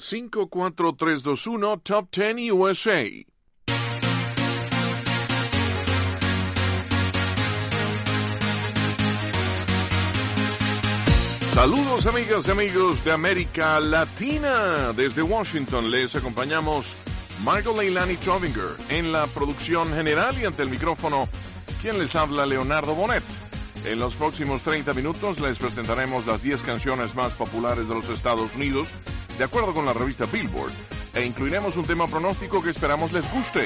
5, 4, 3, 2, 1, Top 10 USA. Saludos amigas y amigos de América Latina. Desde Washington les acompañamos Michael Leilani Trovinger en la producción general y ante el micrófono quien les habla, Leonardo Bonet. En los próximos 30 minutos les presentaremos las 10 canciones más populares de los Estados Unidos, de acuerdo con la revista Billboard, e incluiremos un tema pronóstico que esperamos les guste.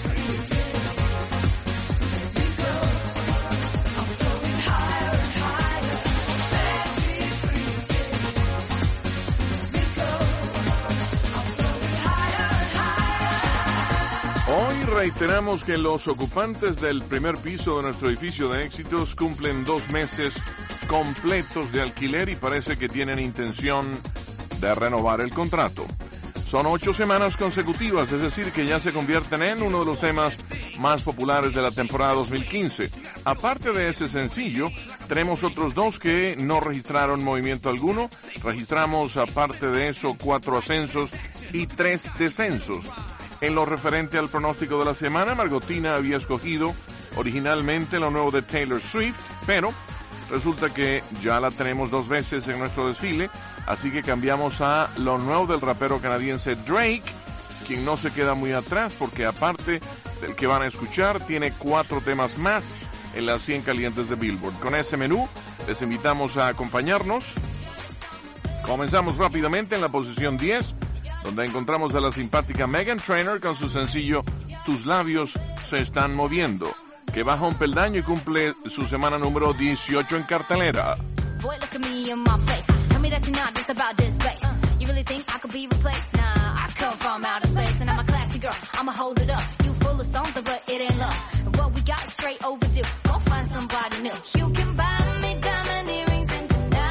Hoy reiteramos que los ocupantes del primer piso de nuestro edificio de éxitos cumplen 2 meses completos de alquiler y parece que tienen intención de renovar el contrato. Son 8 semanas consecutivas, es decir, que ya se convierten en uno de los temas más populares de la temporada 2015. Aparte de ese sencillo, tenemos otros 2 que no registraron movimiento alguno. Registramos, aparte de eso, 4 ascensos y 3 descensos. En lo referente al pronóstico de la semana, Margotina había escogido originalmente lo nuevo de Taylor Swift, pero resulta que ya la tenemos 2 veces en nuestro desfile, así que cambiamos a lo nuevo del rapero canadiense Drake, quien no se queda muy atrás porque aparte del que van a escuchar, tiene 4 temas más en las 100 calientes de Billboard. Con ese menú, les invitamos a acompañarnos. Comenzamos rápidamente en la posición 10, donde encontramos a la simpática Meghan Trainor con su sencillo Tus labios se están moviendo, que baja un peldaño y cumple su semana número 18 en cartelera. Boy, look at me in my face. Tell me that you're not just about this bass. You really think I could be replaced? Nah, I come from outer space and I'm a classy girl. I'ma hold it up. You full of something, but it ain't love. And what we got is straight overdue. Go find somebody new. You can buy me diamond earrings and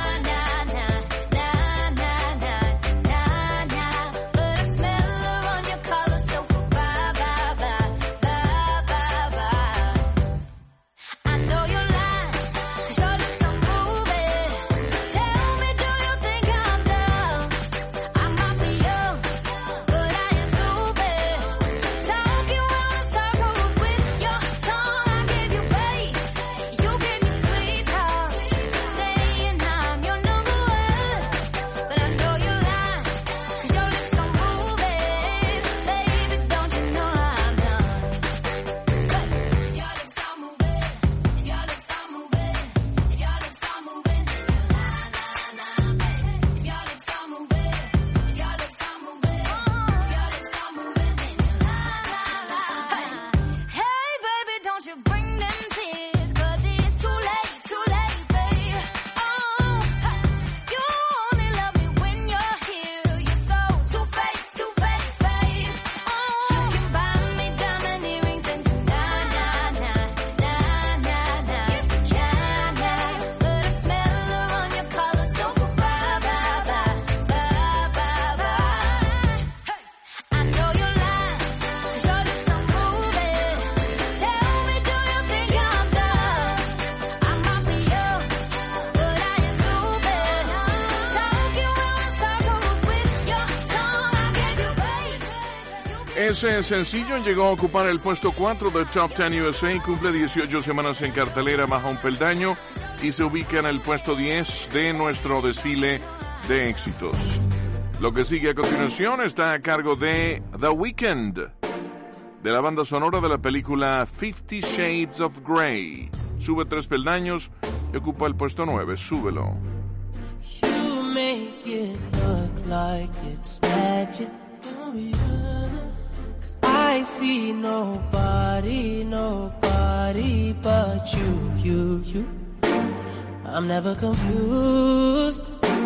Ese sencillo llegó a ocupar el puesto 4 del Top 10 USA y cumple 18 semanas en cartelera, baja un peldaño y se ubica en el puesto 10 de nuestro desfile de éxitos. Lo que sigue a continuación está a cargo de The Weeknd, de la banda sonora de la película 50 Shades of Grey. Sube 3 peldaños y ocupa el puesto 9. Súbelo. You make it look like it's magic. Oh, yeah. I see nobody but you. I'm never confused.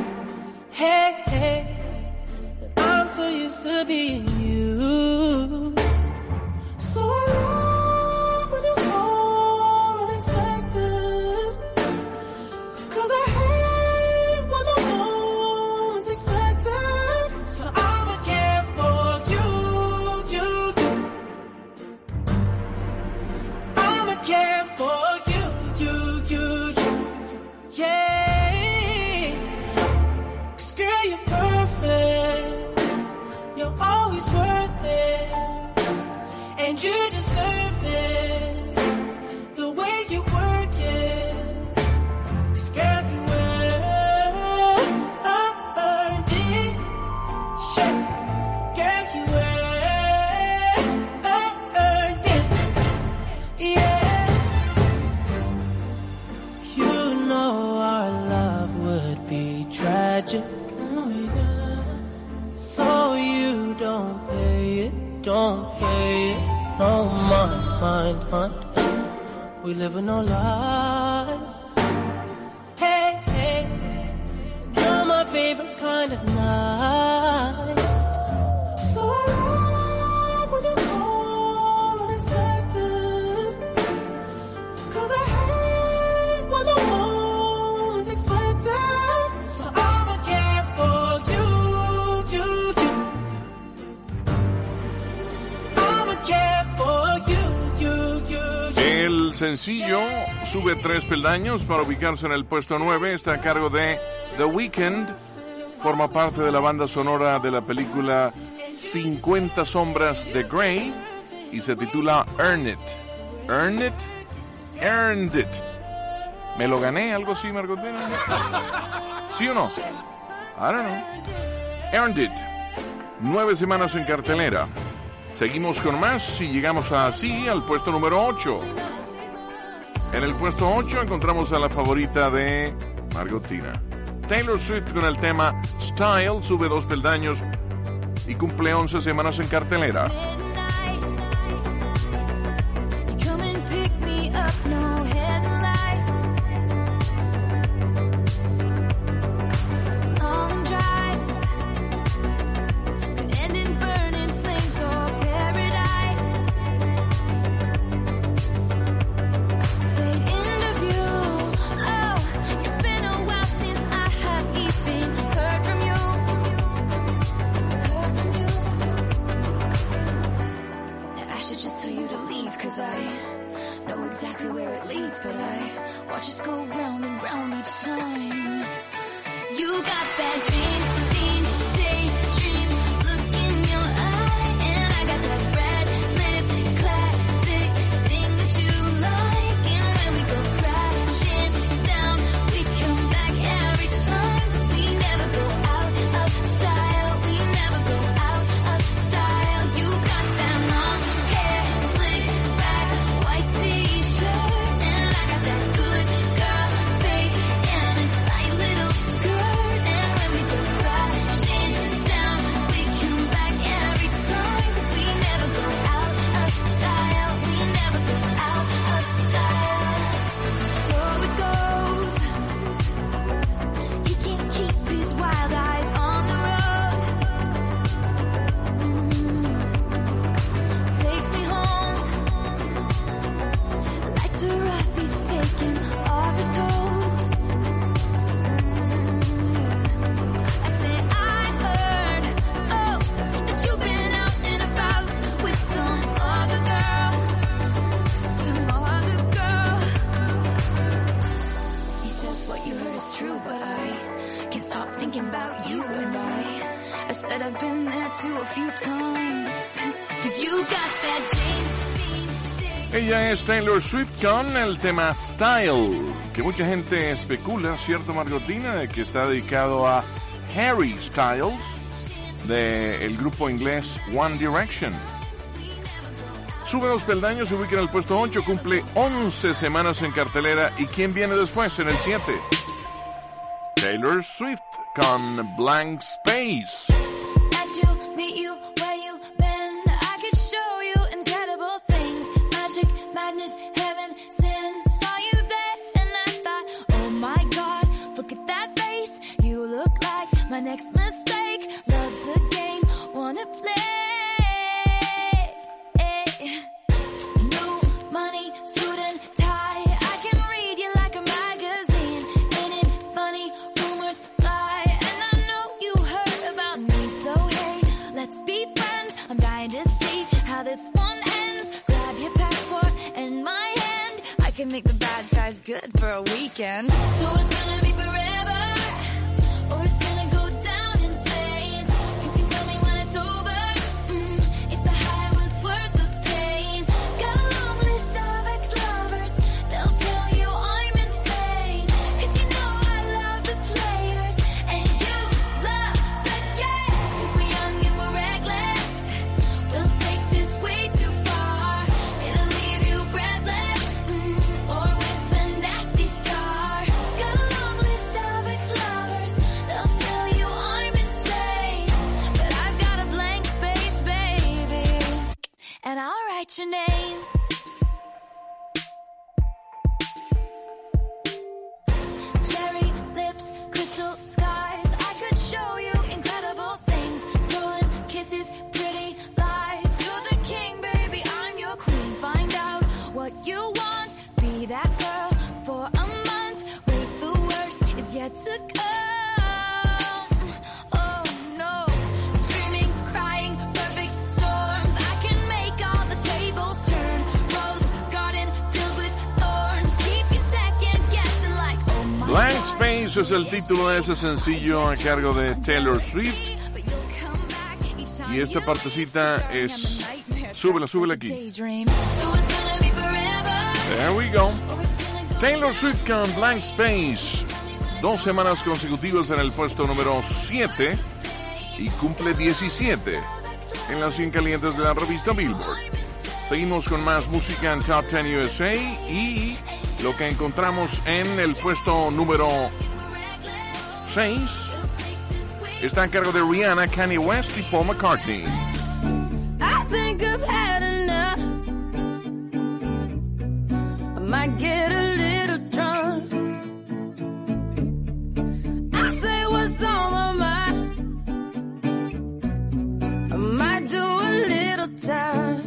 Hey, I'm so used to being used. So I love when you call unexpected. 'Cause I hate when the moment's expected. So I'ma care for you. I'ma care for you. Yeah. 'Cause girl, you're perfect. don't pay no mind. We live in no lies. Hey, hey, you're my favorite kind of night. So I love when you call unexpected, 'cause I hate when the moon's expected. So I'ma care for you. I'ma care for you. El sencillo sube 3 peldaños para ubicarse en el puesto 9. Está a cargo de The Weeknd. Forma parte de la banda sonora de la película 50 sombras de Grey y se titula Earn It. Earn It, Earned It. ¿Me lo gané? ¿Algo así, Margotina? ¿Sí o no? I don't know. Earned It. 9 semanas en cartelera. Seguimos con más y llegamos así al puesto número 8. En el puesto 8 encontramos a la favorita de Margotina. Taylor Swift con el tema Style sube 2 peldaños y cumple 11 semanas en cartelera. Ella es Taylor Swift con el tema Style, que mucha gente especula, ¿cierto, Margotina?, de que está dedicado a Harry Styles, del grupo inglés One Direction. Sube 2 peldaños, se ubica en el puesto 8, cumple 11 semanas en cartelera. ¿Y quién viene después, en el 7? Taylor Swift con Blank Space. My next mistake, love's a game, wanna play. New money, suit and tie, I can read you like a magazine. Ain't it funny, rumors fly, and I know you heard about me. So hey, let's be friends, I'm dying to see how this one ends. Grab your passport and my hand, I can make the bad guys good for a weekend. So it's gonna be forever, or it's gonna long list what's your name? Cherry lips, crystal skies. I could show you incredible things. Stolen kisses, pretty lies. You're the king, baby, I'm your queen. Find out what you want. Be that girl for a month. Wait, the worst is yet to come. Oh no. Screaming, crying, perfect storms. I can make all the tables turn. Rose garden filled with thorns. Keep you second guessing like, oh my Blank God. Space es el título de ese sencillo a cargo de Taylor Swift. Y esta partecita es... Súbela aquí. There we go. Taylor Swift con Blank Space. 2 semanas consecutivas en el puesto número 7 y cumple 17 en las 100 calientes de la revista Billboard. Seguimos con más música en Top 10 USA y lo que encontramos en el puesto número 6 está a cargo de Rihanna, Kanye West y Paul McCartney. I think I've had enough. I might get a little drunk. I say what's on my mind. I might do a little time.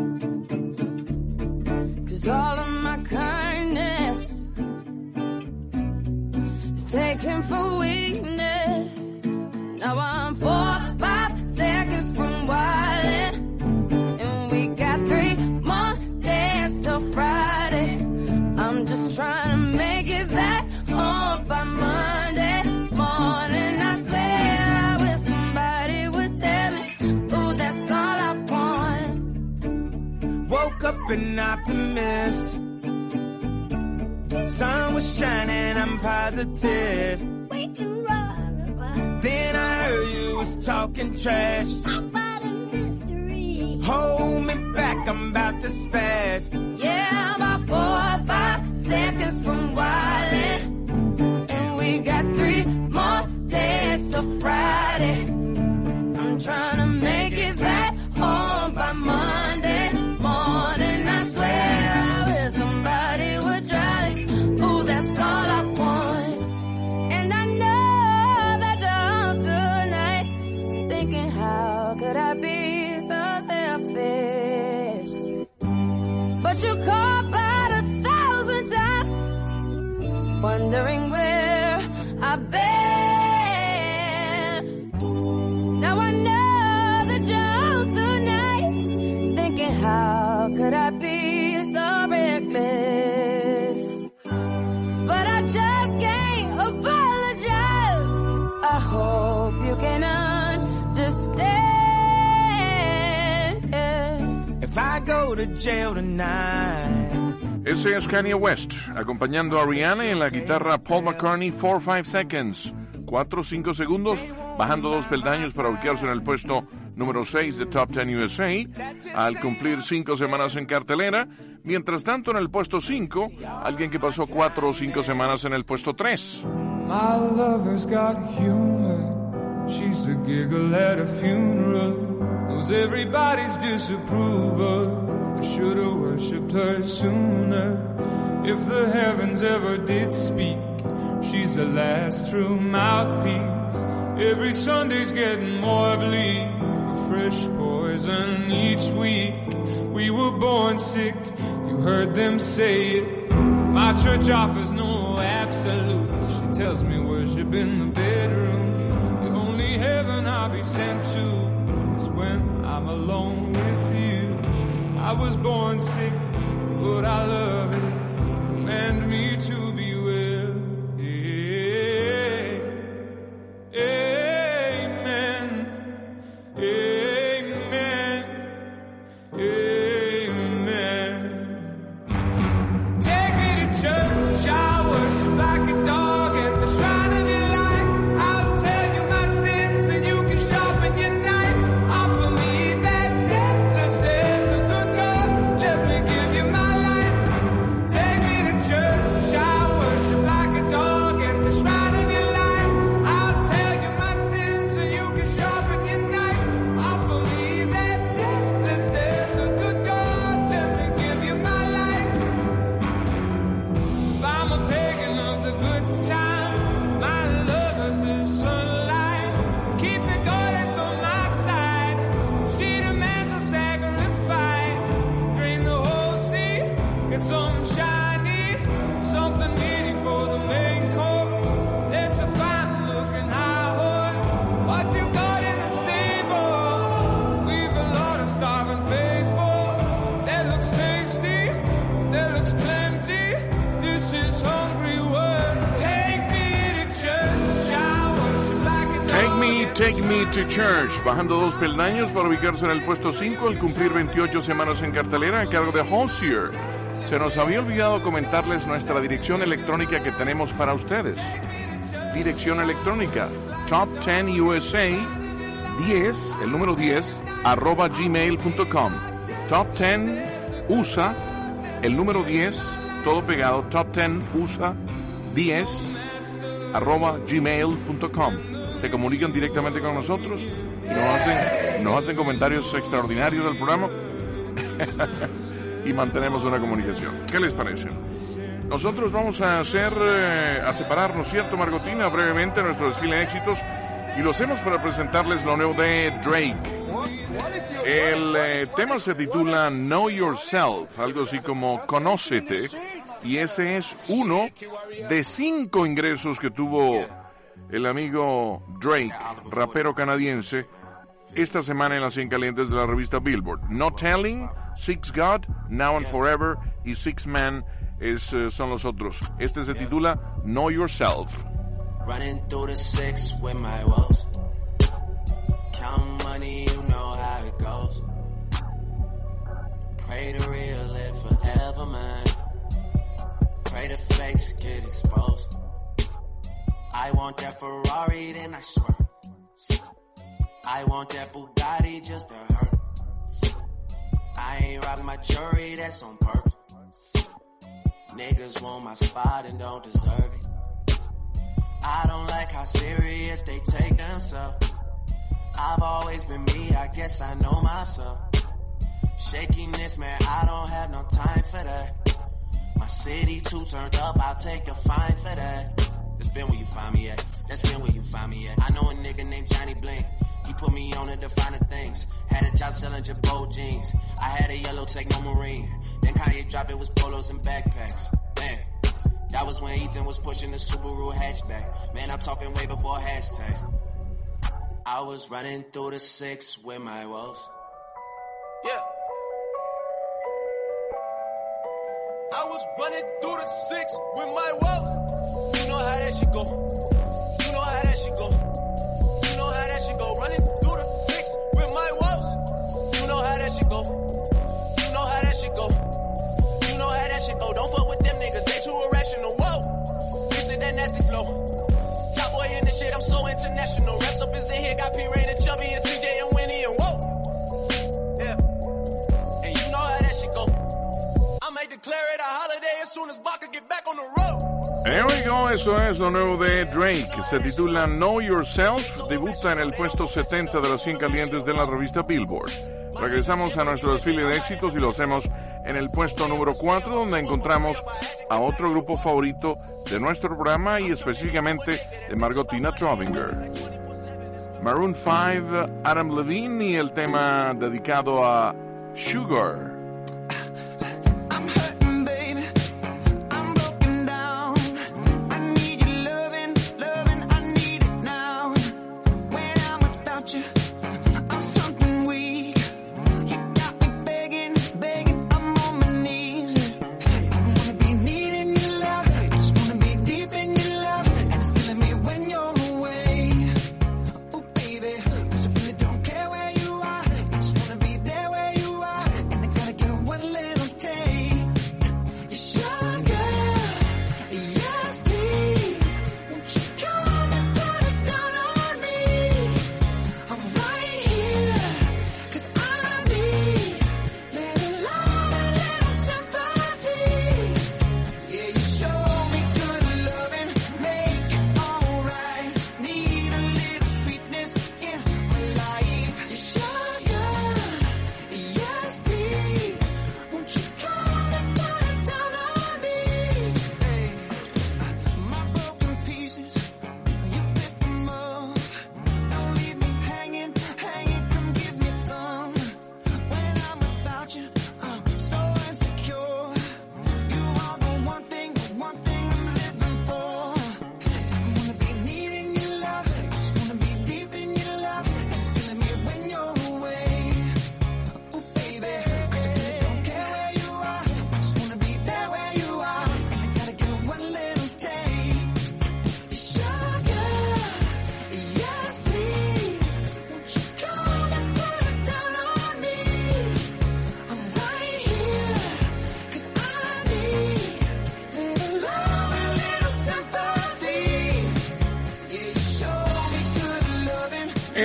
'Cause all of my kindness is taken for weakness. Now I'm 4 or 5 seconds from wildin'. And we got 3 more days till Friday. I'm just trying to make it back home by Monday morning. I swear I wish somebody would tell me, ooh, that's all I want. Woke up an optimist. Sun was shining, I'm positive. Then I heard you was talking trash. Hold me back, I'm about to spaz. Yeah, I'm about 4 or 5 seconds from wildin'. And we got 3 more days till Friday. I'm trying to make it back home by Monday morning. I swear I wish somebody would drive. Ooh, that's all I want. And I know that you're on tonight, thinking how could I be so selfish? But you called about 1,000 times, wondering where I've been. Now I know that you're on tonight, thinking how could I be so reckless? But I just can't apologize. I hope you can understand. If I go to jail tonight. Ese es Kanye West, acompañando a Rihanna y en la guitarra Paul McCartney, 4 o 5 seconds. 4 o 5 segundos, bajando 2 peldaños para ubicarse en el puesto número 6 de Top 10 USA, al cumplir 5 semanas en cartelera. Mientras tanto, en el puesto 5, alguien que pasó 4 o 5 semanas en el puesto 3. My lover's got humor. She's the giggle at a funeral. Knows everybody's disapproval. I should have worshipped her sooner. If the heavens ever did speak, she's the last true mouthpiece. Every Sunday's getting more bleak. A fresh poison each week. We were born sick, you heard them say it. My church offers no absolutes. She tells me worship in the bedroom. The only heaven I'll be sent to is when I'm alone with you. I was born sick, but I love it. Command me to be well. Amen. Amen. Amen. Take me to church, I'll worship like a dog at the shrine of your life. I'll tell you my sins and you can sharpen your knife. Offer me that death instead, the good God, let me give you my life. Take me to church, I'll worship Take Me to Church, bajando 2 peldaños para ubicarse en el puesto 5 al cumplir 28 semanas en cartelera a cargo de Hozier. Se nos había olvidado comentarles nuestra dirección electrónica que tenemos para ustedes. Dirección electrónica Top 10 USA 10, el número 10, @gmail.com. Top 10 USA, el número 10, todo pegado, Top 10 USA 10 @gmail.com. Se comunican directamente con nosotros y nos hacen comentarios extraordinarios del programa y mantenemos una comunicación. ¿Qué les parece? Nosotros vamos a separar, ¿no es cierto, Margotina, brevemente nuestro desfile de éxitos, y lo hacemos para presentarles lo nuevo de Drake. El tema se titula Know Yourself, algo así como Conócete, y ese es uno de 5 ingresos que tuvo el amigo Drake, rapero canadiense, esta semana en las 100 calientes de la revista Billboard. No Telling, Six God, Now and Forever y Six Man son los otros. Este se titula Know Yourself. Running through the 6 with my woes. Count money, you know how it goes. Pray the real live forever, man. Pray the fakes get exposed. I want that Ferrari, then I swear. I want that Bugatti just to hurt. I ain't rock my jewelry, that's on purpose. Niggas want my spot and don't deserve it. I don't like how serious they take themselves. I've always been me, I guess I know myself. Shakiness, man, I don't have no time for that. My city too turned up, I'll take a fine for that. That's been where you find me at. That's been where you find me at. I know a nigga named Johnny Bling. He put me on to the finer things. Had a job selling Jabot jeans. I had a yellow Techno Marine. Then Kanye dropped it was polos and backpacks. Man, that was when Ethan was pushing the Subaru hatchback. Man, I'm talking way before hashtags. I was running through the 6 with my woes. Yeah. I was running through the 6 with my woes. You know how that shit go. You know how that shit go. You know how that shit go. Running through the 6 with my woes. You know how that shit go. You know how that shit go. You know how that shit go. Don't fuck with them niggas, they too irrational. Whoa, this is that nasty flow. Top boy in this shit, I'm so international. Reps up is in here, got P-Rain and Chubby and CJ and Winnie and whoa. Yeah, and you know how that shit go. I might declare it a holiday as soon as Baca get back on the road. There we go, eso es lo nuevo de Drake. Se titula Know Yourself, debuta en el puesto 70 de las 100 calientes de la revista Billboard. Regresamos a nuestro desfile de éxitos y lo hacemos en el puesto número 4, donde encontramos a otro grupo favorito de nuestro programa y específicamente de Margotina Trovinger. Maroon 5, Adam Levine y el tema dedicado a Sugar.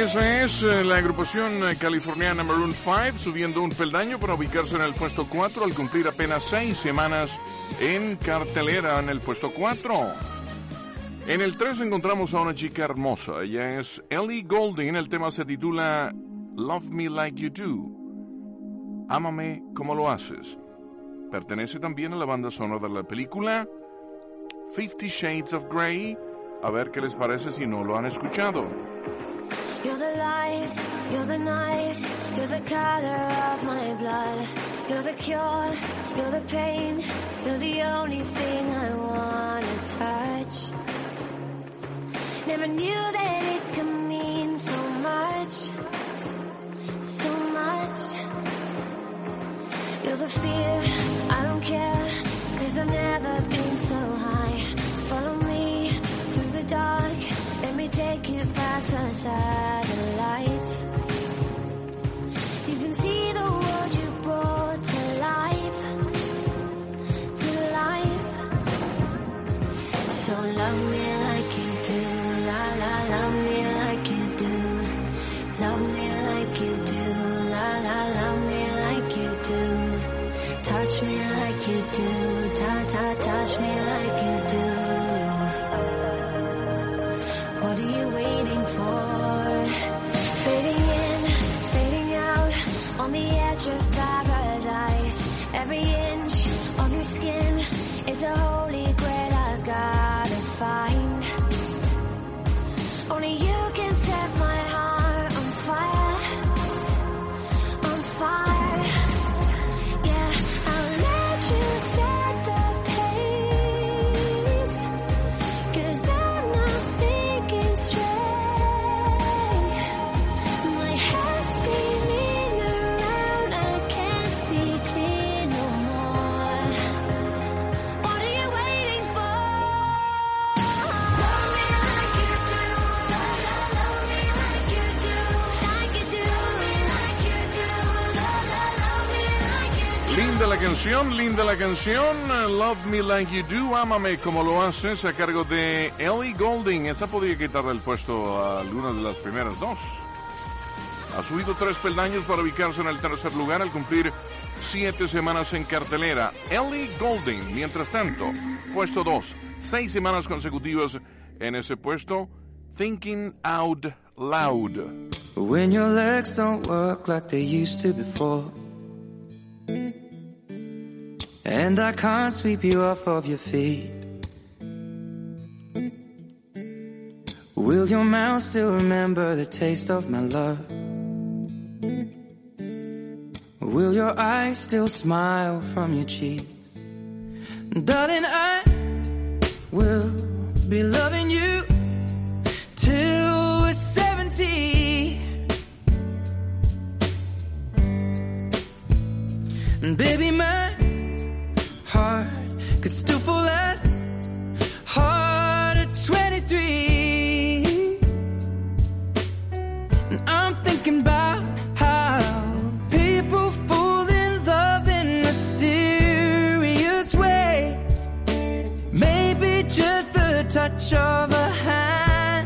Esa es la agrupación californiana Maroon 5, subiendo un peldaño para ubicarse en el puesto 4 al cumplir apenas 6 semanas en cartelera en el puesto 4. En el 3 encontramos a una chica hermosa. Ella es Ellie Goulding. El tema se titula Love Me Like You Do. Ámame como lo haces. Pertenece también a la banda sonora de la película 50 Shades of Grey. A ver qué les parece si no lo han escuchado. You're the light, you're the night, you're the color of my blood. You're the cure, you're the pain, you're the only thing I wanna touch. Never knew that it could mean so much, so much. You're the fear, I don't care, 'cause I've never been so high. Follow me through the dark, let me take you past the satellites. You can see the world you brought to life, to life. So love me like you do, la la, love me like you do. Love me like you do, la la, love me like you do. Touch me like you do, touch me like you do. What are you waiting for? Fading in, fading out, on the edge of paradise. Every inch of your skin is a holy grail I've gotta find. Only you can set my heart on fire, on fire. Yeah, I'll let you set the pace, 'cause I'm not thinking straight. My head's spinning around, I can't see clear no more. What are you waiting for? Love me like you do, love me like you do, like you do, like you do, love me like you do. Linda la canción, Love Me Like You Do, Ámame como lo haces, a cargo de Ellie Goulding. Esa podría quitarle el puesto a algunas de las primeras dos. Ha subido 3 peldaños para ubicarse en el tercer lugar al cumplir 7 semanas en cartelera. Ellie Goulding, mientras tanto, puesto 2, 6 semanas consecutivas en ese puesto, Thinking Out Loud. When your legs don't work like they used to before, and I can't sweep you off of your feet, will your mouth still remember the taste of my love? Will your eyes still smile from your cheeks? Darling, I will be loving you till we're 70. And baby, my heart could still fall as hard at 23. And I'm thinking about how people fall in love in mysterious ways. Maybe just the touch of a hand.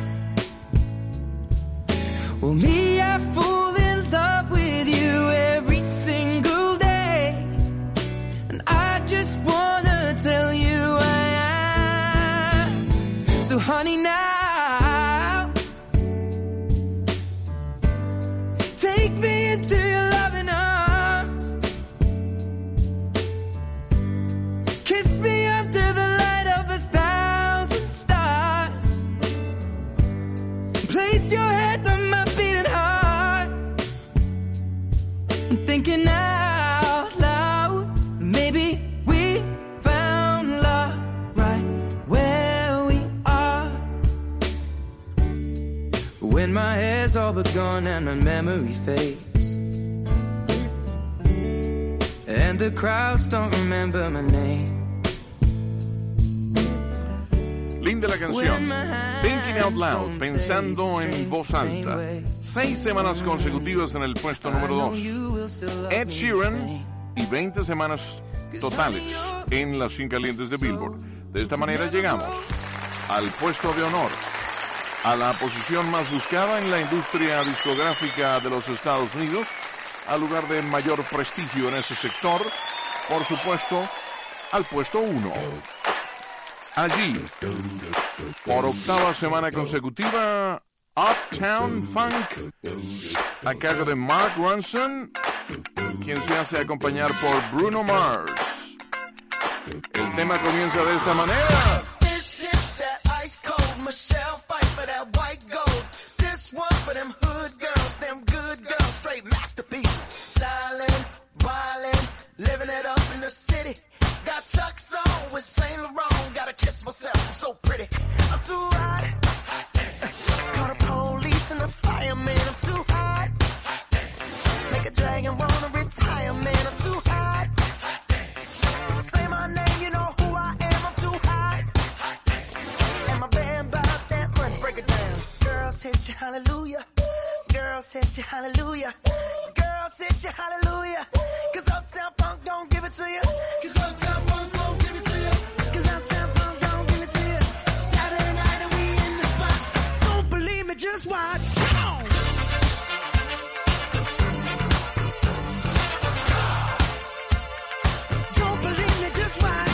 Well, me, I fall in love with you every single day. And I just wanna tell you I am. So honey, now take me into your loving arms. Kiss me under the light of 1,000 stars. Place your head on my beating heart. I'm thinking out loud. Maybe we found love right where we are. When my hair's all but gone and my memory fades, and the crowds don't remember my name. Linda la canción, Thinking Out Loud, pensando en voz alta. 6 semanas consecutivas en el puesto número 2. Ed Sheeran y 20 semanas totales en las 100 calientes de Billboard. De esta manera llegamos al puesto de honor. a la posición más buscada en la industria discográfica de los Estados Unidos, al lugar de mayor prestigio en ese sector, por supuesto, al puesto 1. Allí, por octava semana consecutiva, Uptown Funk, a cargo de Mark Ronson, quien se hace acompañar por Bruno Mars. El tema comienza de esta manera. This hit that ice cold Michelle fight for that white gold. This one for them hood girls, them good girls, straight masterpieces. Styling, wildin', living it up in the city. Got Chuck's on with Saint Laurent. Gotta kiss myself, I'm so pretty. I'm too hot. Call the police and the fireman. I'm too hot. Make a dragon wanna retire, man. I'm too hot. Say my name, you know who I am. I'm too hot. And my band bought that money. Break it down. Girls hit you, hallelujah. Girls hit you, hallelujah. Girls hit you, hallelujah. Cause Uptown Funk don't give it to you. Cause Uptown Funk don't give it to you. Cause Uptown Funk don't give it to you. Saturday night and we in the spot. Don't believe me, just watch. Don't believe me, just watch.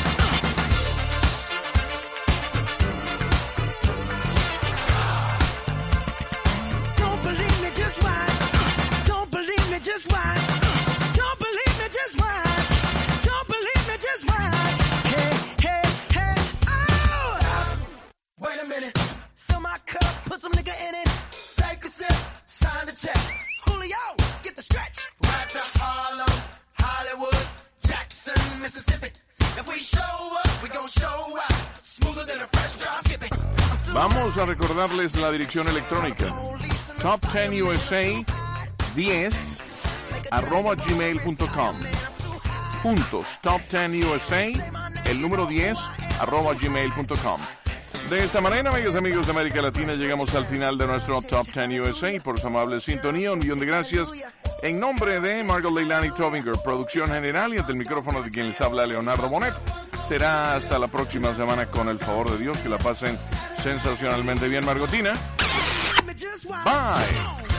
Don't believe me, just watch. Don't believe me, just watch. Don't believe me, just watch. Don't believe me, just watch. Hey, hey, hey, oh! Stop. Wait a minute. Fill my cup, put some nigga in it. Take a sip, sign the check. Julio, get the stretch. Right to Harlem, Hollywood, Jackson, Mississippi. If we show up, we gon' show out. Smoother than a fresh drop skipping. Vamos a recordarles la dirección electrónica. Top 10 USA 10 @gmail.com. Juntos, Top 10 USA, el número 10 @gmail.com. De esta manera, amigos de América Latina, llegamos al final de nuestro Top 10 USA. Por su amable sintonía, un millón de gracias. En nombre de Margot Leilani Tobinger, producción general, y ante el micrófono de quien les habla, Leonardo Bonet. Será hasta la próxima semana, con el favor de Dios. Que la pasen sensacionalmente bien, Margotina. Bye.